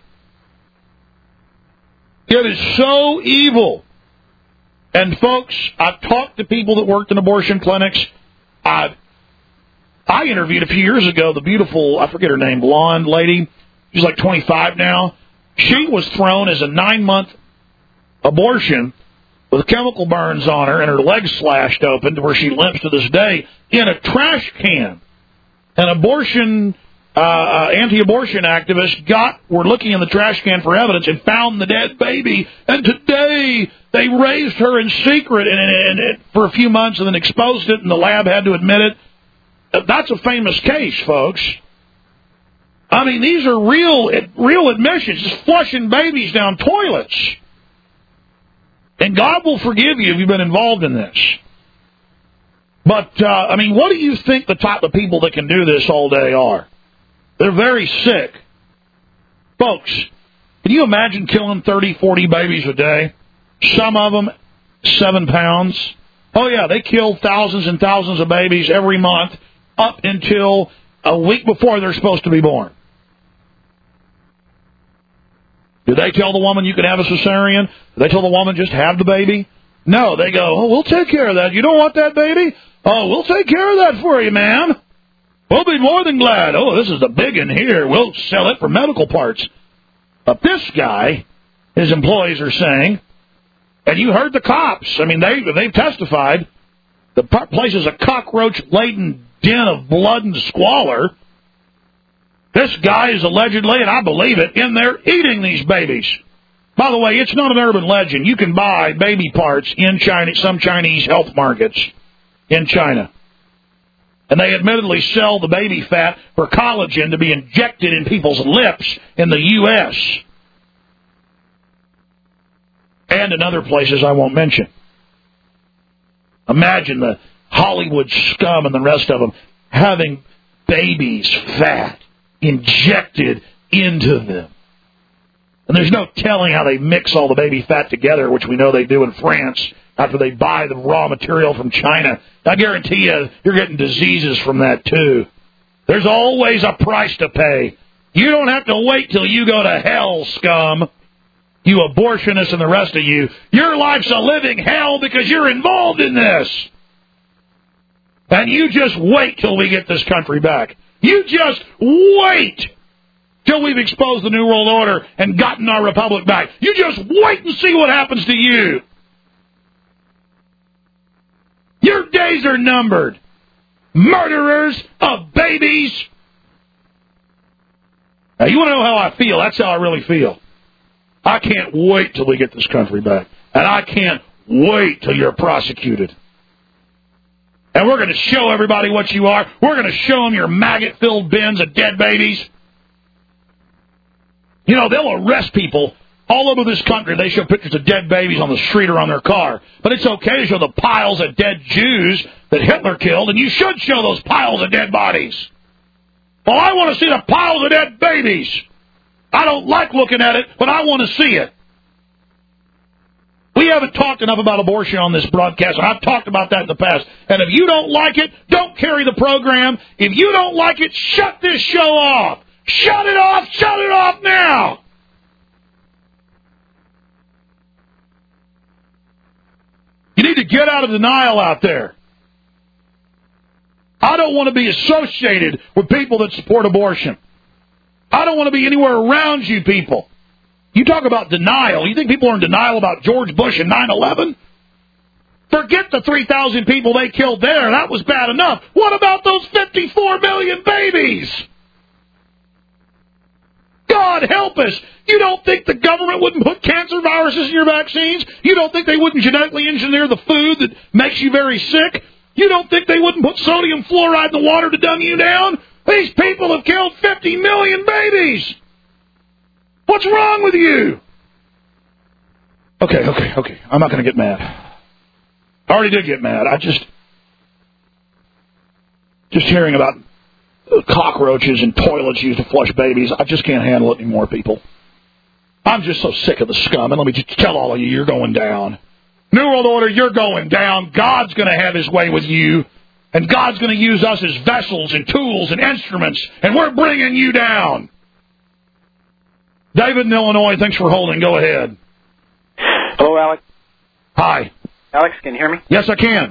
It is so evil. And, folks, I've talked to people that worked in abortion clinics. I interviewed a few years ago the beautiful, I forget her name, blonde lady. She's like 25 now. She was thrown as a 9-month abortion with chemical burns on her and her legs slashed open to where she limps to this day in a trash can. An abortion, anti-abortion activists were looking in the trash can for evidence and found the dead baby. And today they raised her in secret and for a few months and then exposed it, and the lab had to admit it. That's a famous case, folks. I mean, these are real admissions, just flushing babies down toilets. And God will forgive you if you've been involved in this. But, I mean, what do you think the type of people that can do this all day are? They're very sick. Folks, can you imagine killing 30, 40 babies a day? Some of them 7 pounds. Oh, yeah, they kill thousands and thousands of babies every month up until a week before they're supposed to be born. Do they tell the woman you can have a cesarean? Do they tell the woman just have the baby? No, they go, oh, we'll take care of that. You don't want that baby? Oh, we'll take care of that for you, ma'am. We'll be more than glad. Oh, this is the big one here. We'll sell it for medical parts. But this guy, his employees are saying, and you heard the cops. I mean, they've testified. The place is a cockroach-laden den of blood and squalor. This guy is allegedly, and I believe it, in there eating these babies. By the way, it's not an urban legend. You can buy baby parts in China, some Chinese health markets in China. And they admittedly sell the baby fat for collagen to be injected in people's lips in the U.S. and in other places I won't mention. Imagine the Hollywood scum and the rest of them having babies' fat injected into them. And there's no telling how they mix all the baby fat together, which we know they do in France after they buy the raw material from China. I guarantee you, you're getting diseases from that, too. There's always a price to pay. You don't have to wait till you go to hell, scum. You abortionists and the rest of you. Your life's a living hell because you're involved in this. And you just wait till we get this country back. You just wait till we've exposed the New World Order and gotten our republic back. You just wait and see what happens to you. Your days are numbered. Murderers of babies. Now, you want to know how I feel? That's how I really feel. I can't wait till we get this country back. And I can't wait till you're prosecuted. And we're going to show everybody what you are. We're going to show them your maggot-filled bins of dead babies. You know, they'll arrest people all over this country. They show pictures of dead babies on the street or on their car. But it's okay to show the piles of dead Jews that Hitler killed, and you should show those piles of dead bodies. Well, I want to see the piles of dead babies. I don't like looking at it, but I want to see it. We haven't talked enough about abortion on this broadcast, and I've talked about that in the past. And if you don't like it, don't carry the program. If you don't like it, shut this show off. Shut it off. Shut it off now. You need to get out of denial out there. I don't want to be associated with people that support abortion. I don't want to be anywhere around you people. You talk about denial. You think people are in denial about George Bush and 9/11? Forget the 3,000 people they killed there. That was bad enough. What about those 54 million babies? God help us. You don't think the government wouldn't put cancer viruses in your vaccines? You don't think they wouldn't genetically engineer the food that makes you very sick? You don't think they wouldn't put sodium fluoride in the water to dumb you down? These people have killed 50 million babies. What's wrong with you? Okay. I'm not going to get mad. I already did get mad. I just hearing about cockroaches and toilets used to flush babies, I just can't handle it anymore, people. I'm just so sick of the scum. And let me just tell all of you, you're going down. New World Order, you're going down. God's going to have his way with you. And God's going to use us as vessels and tools and instruments. And we're bringing you down. David in Illinois, thanks for holding. Go ahead. Hello, Alex. Hi. Alex, can you hear me? Yes, I can.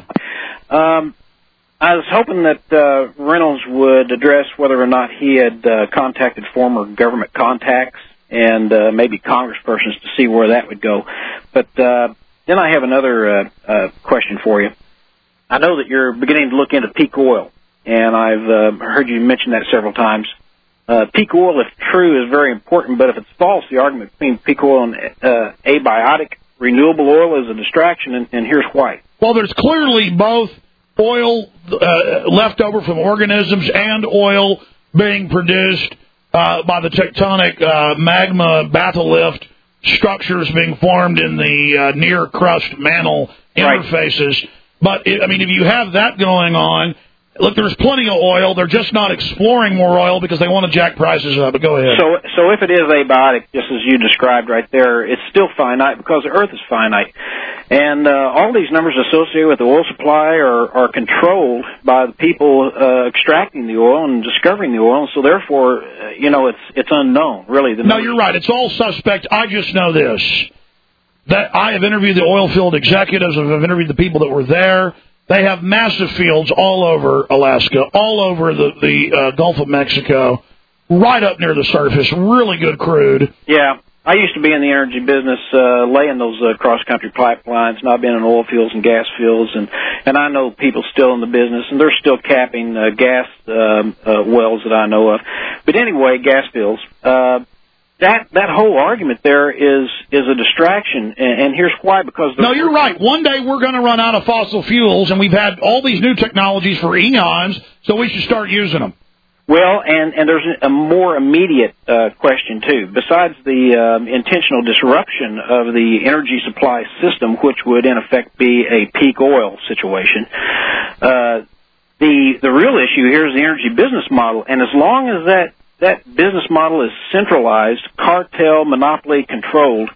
I was hoping that Reynolds would address whether or not he had contacted former government contacts and maybe congresspersons to see where that would go. But then I have another question for you. I know that you're beginning to look into peak oil, and I've heard you mention that several times. Peak oil, if true, is very important, but if it's false, the argument between peak oil and abiotic renewable oil is a distraction, and here's why. Well, there's clearly both oil left over from organisms and oil being produced by the tectonic magma batholith structures being formed in the near crust mantle interfaces. Right. But, if you have that going on, look, there's plenty of oil. They're just not exploring more oil because they want to jack prices up. But go ahead. So if it is abiotic, just as you described right there, it's still finite because the Earth is finite. And all these numbers associated with the oil supply are controlled by the people extracting the oil and discovering the oil. So therefore, it's unknown, really. No, you're right. It's all suspect. I just know this. That I have interviewed the oil field executives. I've interviewed the people that were there. They have massive fields all over Alaska, all over the Gulf of Mexico, right up near the surface. Really good crude. Yeah. I used to be in the energy business, laying those cross-country pipelines, and I've been in oil fields and gas fields, and I know people still in the business, and they're still capping gas wells that I know of. But anyway, gas fields. That whole argument there is a distraction, and here's why. Because no, you're right. One day we're going to run out of fossil fuels, and we've had all these new technologies for eons, so we should start using them. Well, and there's a more immediate question, too. Besides the intentional disruption of the energy supply system, which would, in effect, be a peak oil situation, the real issue here is the energy business model. And as long as that business model is centralized, cartel, monopoly controlled,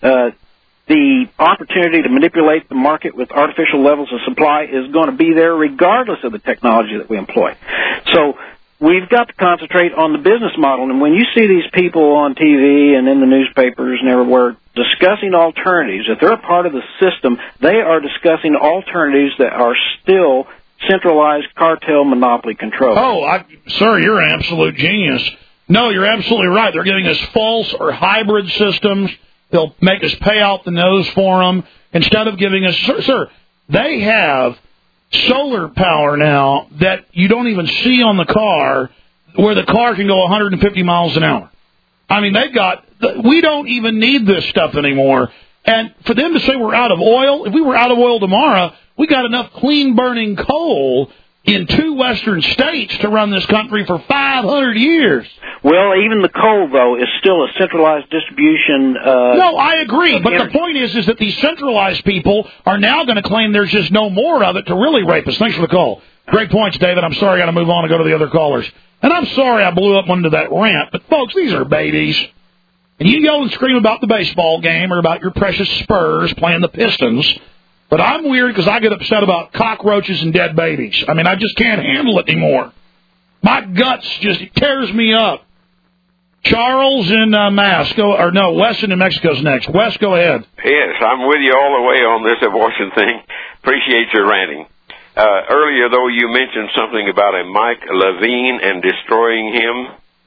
the opportunity to manipulate the market with artificial levels of supply is going to be there regardless of the technology that we employ. So we've got to concentrate on the business model. And when you see these people on TV and in the newspapers and everywhere discussing alternatives, if they're a part of the system, they are discussing alternatives that are still centralized cartel monopoly control. Oh, sir, you're an absolute genius. No, you're absolutely right. They're giving us false or hybrid systems. They'll make us pay out the nose for them instead of giving us... Sir, they have solar power now that you don't even see on the car, where the car can go 150 miles an hour. I mean, we don't even need this stuff anymore. And for them to say we're out of oil, if we were out of oil tomorrow, we got enough clean-burning coal in 2 western states to run this country for 500 years. Well, even the coal, though, is still a centralized distribution. No, I agree. But the point is that these centralized people are now going to claim there's just no more of it to really rape us. Thanks for the call. Great points, David. I'm sorry I got to move on and go to the other callers. And I'm sorry I blew up into that rant. But, folks, these are babies. And you yell and scream about the baseball game or about your precious Spurs playing the Pistons. But I'm weird because I get upset about cockroaches and dead babies. I mean, I just can't handle it anymore. My guts just tears me up. Charles in Mass, Wes in New Mexico's next. Wes, go ahead. Yes, I'm with you all the way on this abortion thing. Appreciate your ranting. Earlier, though, you mentioned something about a Mike Levine and destroying him.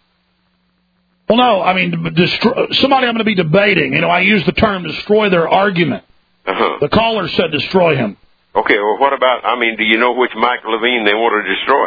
Well, no, I mean, somebody I'm going to be debating. I use the term destroy their argument. Uh-huh. The caller said destroy him. Okay, well, what about, do you know which Mike Levine they want to destroy?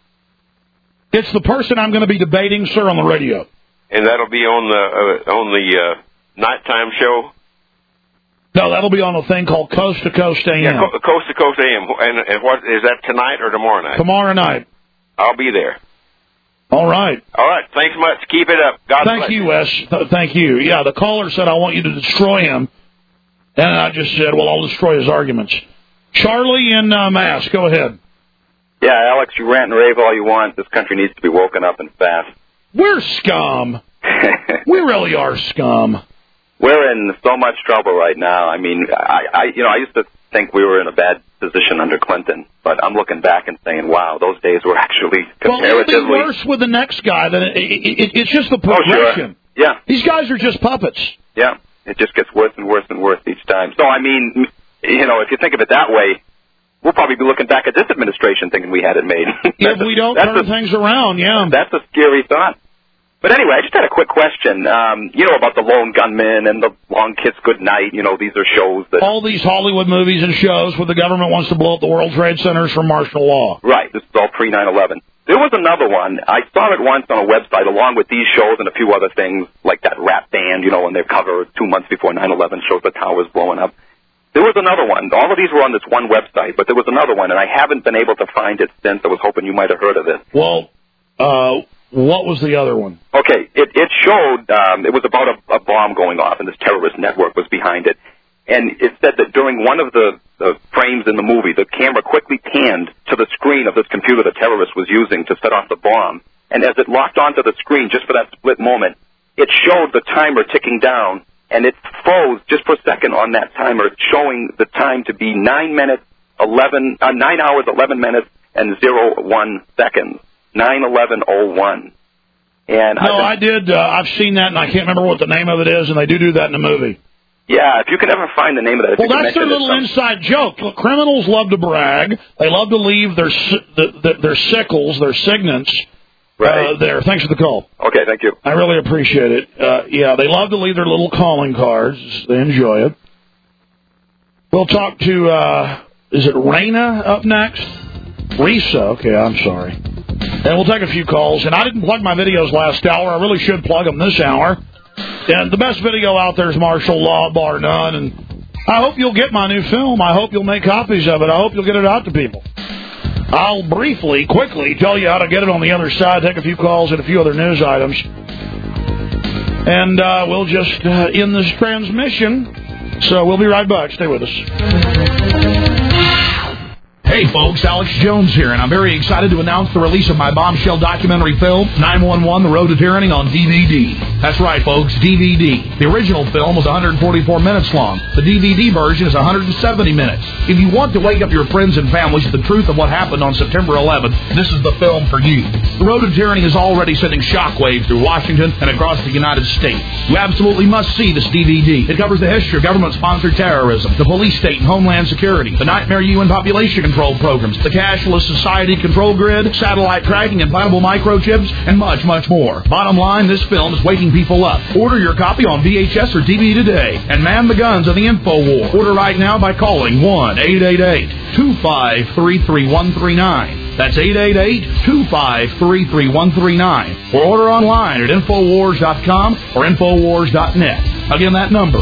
It's the person I'm going to be debating, sir, on the radio. And that'll be on the nighttime show? No, that'll be on a thing called Coast to Coast AM. Yeah, Coast to Coast AM. And what, is that tonight or tomorrow night? Tomorrow night. I'll be there. All right. All right, thanks much. Keep it up. God bless. Thank you, Wes. Thank you. Yeah, the caller said, I want you to destroy him. And I just said, well, I'll destroy his arguments. Charlie in Mass, go ahead. Yeah, Alex, you rant and rave all you want. This country needs to be woken up and fast. We're scum. We really are scum. We're in so much trouble right now. I mean, I used to think we were in a bad position under Clinton, but I'm looking back and saying, wow, those days were actually comparatively... Well, it'll be worse with the next guy. It's just the progression. Oh, sure. Yeah. These guys are just puppets. Yeah. It just gets worse and worse and worse each time. So, I mean, if you think of it that way, we'll probably be looking back at this administration thinking we had it made. If we don't turn things around, yeah. That's a scary thought. But anyway, I just had a quick question. About the lone gunman and the long kiss goodnight. These are shows that... All these Hollywood movies and shows where the government wants to blow up the World Trade Centers for martial law. Right. This is all pre-9/11. There was another one. I saw it once on a website along with these shows and a few other things, like that rap band, on their cover 2 months before 9/11 shows the towers blowing up. There was another one. All of these were on this one website, but there was another one, and I haven't been able to find it since. I was hoping you might have heard of it. Well, what was the other one? Okay, it showed, it was about a bomb going off, and this terrorist network was behind it. And it said that during one of the frames in the movie, the camera quickly panned to the screen of this computer the terrorist was using to set off the bomb. And as it locked onto the screen just for that split moment, it showed the timer ticking down, and it froze just for a second on that timer, showing the time to be 9 hours, 11 minutes, and 01 seconds. 9/11/01. And I did. I've seen that, and I can't remember what the name of it is, and they do that in the movie. Yeah, if you can ever find the name of that. Well, that's their little inside joke. Look, criminals love to brag. They love to leave their signals, their signets, there. Thanks for the call. Okay, thank you. I really appreciate it. Yeah, they love to leave their little calling cards. They enjoy it. We'll talk to, is it Raina up next? Risa. Okay, I'm sorry. And we'll take a few calls. And I didn't plug my videos last hour. I really should plug them this hour. And the best video out there is Martial Law, bar none. And I hope you'll get my new film. I hope you'll make copies of it. I hope you'll get it out to people. I'll quickly tell you how to get it on the other side, take a few calls and a few other news items. And we'll just end this transmission. So we'll be right back. Stay with us. Hey folks, Alex Jones here, and I'm very excited to announce the release of my bombshell documentary film, 911: The Road to Tyranny, on DVD. That's right folks, DVD. The original film was 144 minutes long. The DVD version is 170 minutes. If you want to wake up your friends and families to the truth of what happened on September 11th, this is the film for you. The Road to Tyranny is already sending shockwaves through Washington and across the United States. You absolutely must see this DVD. It covers the history of government-sponsored terrorism, the police state and homeland security, the nightmare UN population control programs, the cashless society control grid, satellite tracking, implantable microchips, and much, much more. Bottom line, this film is waking people up. Order your copy on VHS or DVD today and man the guns of the info war. Order right now by calling 1-888-253-3139. That's 888-253-3139. Or order online at Infowars.com or Infowars.net. Again, that number,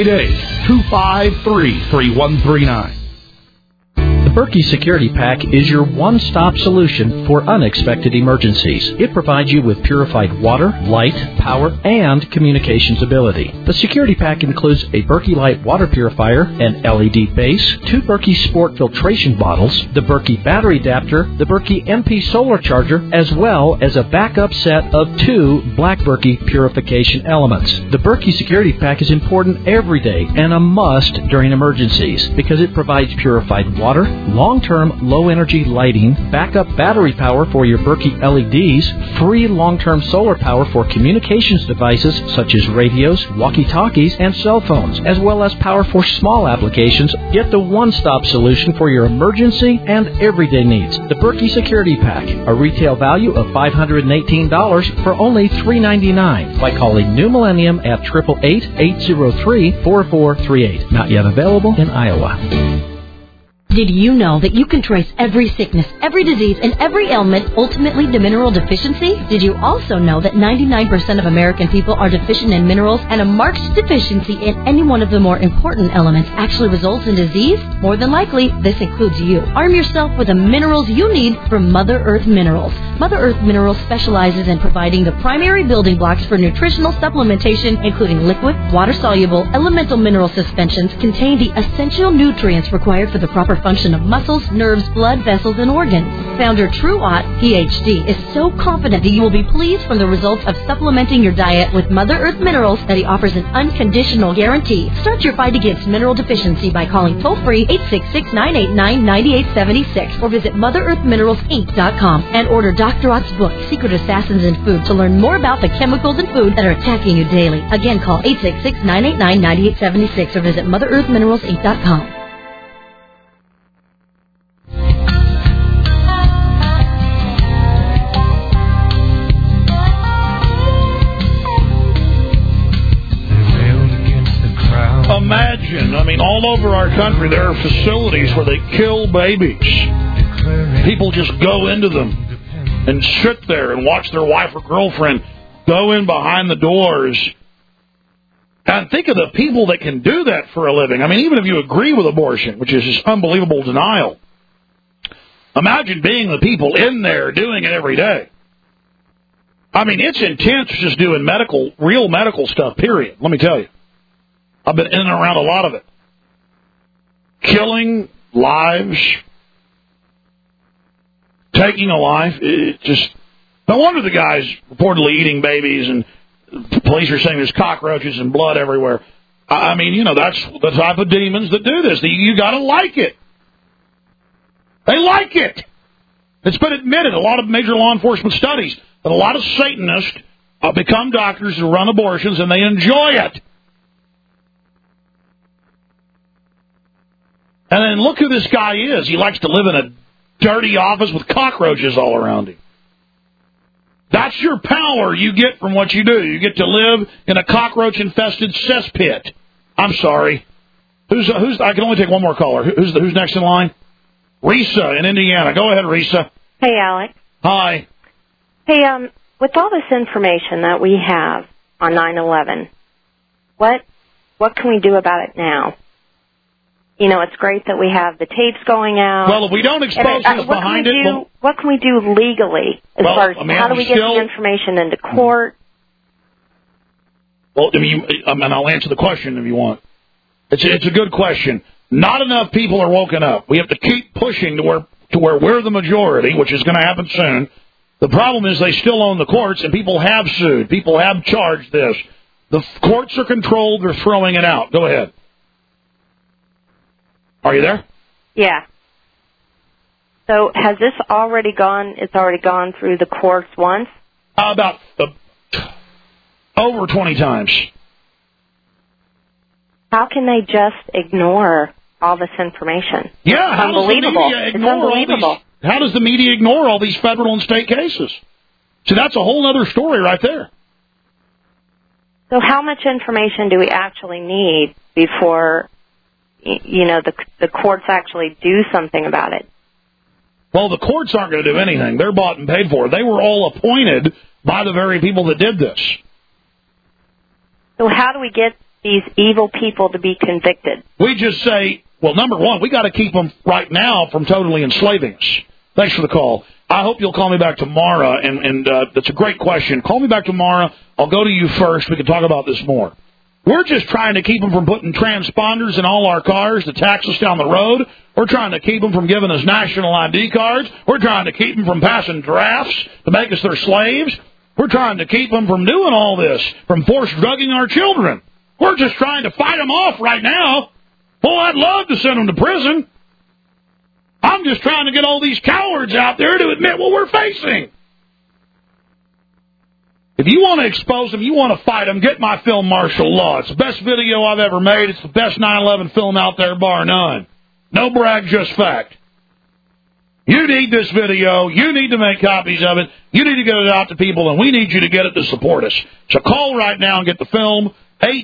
888-253-3139. The Berkey Security Pack is your one-stop solution for unexpected emergencies. It provides you with purified water, light, power, and communications ability. The Security Pack includes a Berkey Light water purifier, an LED base, 2 Berkey Sport filtration bottles, the Berkey battery adapter, the Berkey MP solar charger, as well as a backup set of 2 Black Berkey purification elements. The Berkey Security Pack is important every day and a must during emergencies because it provides purified water, long-term low-energy lighting, backup battery power for your Berkey LEDs, free long-term solar power for communications devices such as radios, walkie-talkies, and cell phones, as well as power for small applications. Get the one-stop solution for your emergency and everyday needs. The Berkey Security Pack, a retail value of $518 for only $399 by calling New Millennium at 888-803-4438. Not yet available in Iowa. Did you know that you can trace every sickness, every disease, and every ailment ultimately to mineral deficiency? Did you also know that 99% of American people are deficient in minerals, and a marked deficiency in any one of the more important elements actually results in disease? More than likely, this includes you. Arm yourself with the minerals you need from Mother Earth Minerals. Mother Earth Minerals specializes in providing the primary building blocks for nutritional supplementation, including liquid, water-soluble, elemental mineral suspensions, contain the essential nutrients required for the proper function of muscles, nerves, blood vessels, and organs. Founder True Ott, PhD, is so confident that you will be pleased from the results of supplementing your diet with Mother Earth Minerals that he offers an unconditional guarantee. Start your fight against mineral deficiency by calling toll-free 866-989-9876 or visit MotherEarthMineralsInc.com and order Dr. Ott's book, Secret Assassins in Food, to learn more about the chemicals in food that are attacking you daily. Again, call 866-989-9876 or visit MotherEarthMineralsInc.com. Imagine, all over our country there are facilities where they kill babies. People just go into them and sit there and watch their wife or girlfriend go in behind the doors. And think of the people that can do that for a living. Even if you agree with abortion, which is just unbelievable denial, imagine being the people in there doing it every day. It's intense just doing real medical stuff, period. Let me tell you. I've been in and around a lot of it. killing lives, taking a life. It just no wonder the guy's reportedly eating babies, and police are saying there's cockroaches and blood everywhere. I mean, you know, that's the type of demons that do this. You got to like it. They like it. It's been admitted, a lot of major law enforcement studies, that a lot of Satanists become doctors who run abortions, and they enjoy it. And then look who this guy is. He likes to live in a dirty office with cockroaches all around him. That's your power you get from what you do. You get to live in a cockroach-infested cesspit. I'm sorry. Who's? I can only take one more caller. Who's next in line? Risa in Indiana. Go ahead, Risa. Hey, Alex. Hi. Hey, with all this information that we have on 9/11, what can we do about it now? You know, it's great that we have the tapes going out. Well, if we don't expose who's behind it... What can we do legally as far as how do we get the information into court? Well, and I'll answer the question if you want. It's a good question. Not enough people are woken up. We have to keep pushing to where we're the majority, which is going to happen soon. The problem is they still own the courts, and people have sued. People have charged this. The courts are controlled. They're throwing it out. Go ahead. Are you there? Yeah. So has this already gone? It's already gone through the courts once? About over 20 times. How can they just ignore all this information? Yeah, it's unbelievable. It's unbelievable. How does the media ignore all these federal and state cases? See, that's a whole other story right there. So how much information do we actually need before, you know, the courts actually do something about it? Well, the courts aren't going to do anything. They're bought and paid for. They were all appointed by the very people that did this. So how do we get these evil people to be convicted? We just say, well, number one, we got to keep them right now from totally enslaving us. Thanks for the call. I hope you'll call me back tomorrow, and that's a great question. Call me back tomorrow. I'll go to you first. We can talk about this more. We're just trying to keep them from putting transponders in all our cars to tax us down the road. We're trying to keep them from giving us national ID cards. We're trying to keep them from passing drafts to make us their slaves. We're trying to keep them from doing all this, from forced drugging our children. We're just trying to fight them off right now. Well, I'd love to send them to prison. I'm just trying to get all these cowards out there to admit what we're facing. If you want to expose them, you want to fight them, get my film Martial Law. It's the best video I've ever made. It's the best 9/11 film out there, bar none. No brag, just fact. You need this video. You need to make copies of it. You need to get it out to people, and we need you to get it to support us. So call right now and get the film,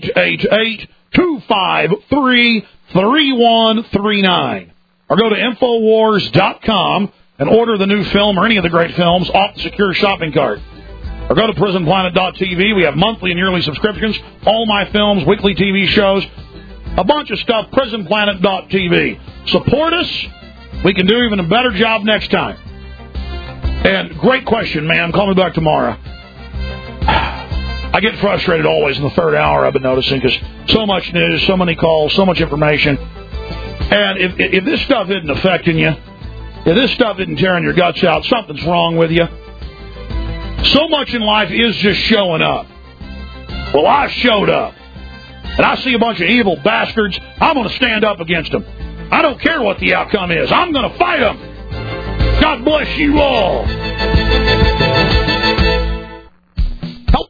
888-253-3139. Or go to Infowars.com and order the new film or any of the great films off the secure shopping cart. Or go to PrisonPlanet.tv. We have monthly and yearly subscriptions, all my films, weekly TV shows, a bunch of stuff, PrisonPlanet.tv. Support us. We can do even a better job next time. And great question, man. Call me back tomorrow. I get frustrated always in the third hour, I've been noticing, because so much news, so many calls, so much information. And if this stuff isn't affecting you, if this stuff isn't tearing your guts out, something's wrong with you. So much in life is just showing up. Well, I showed up. And I see a bunch of evil bastards. I'm going to stand up against them. I don't care what the outcome is. I'm going to fight them. God bless you all.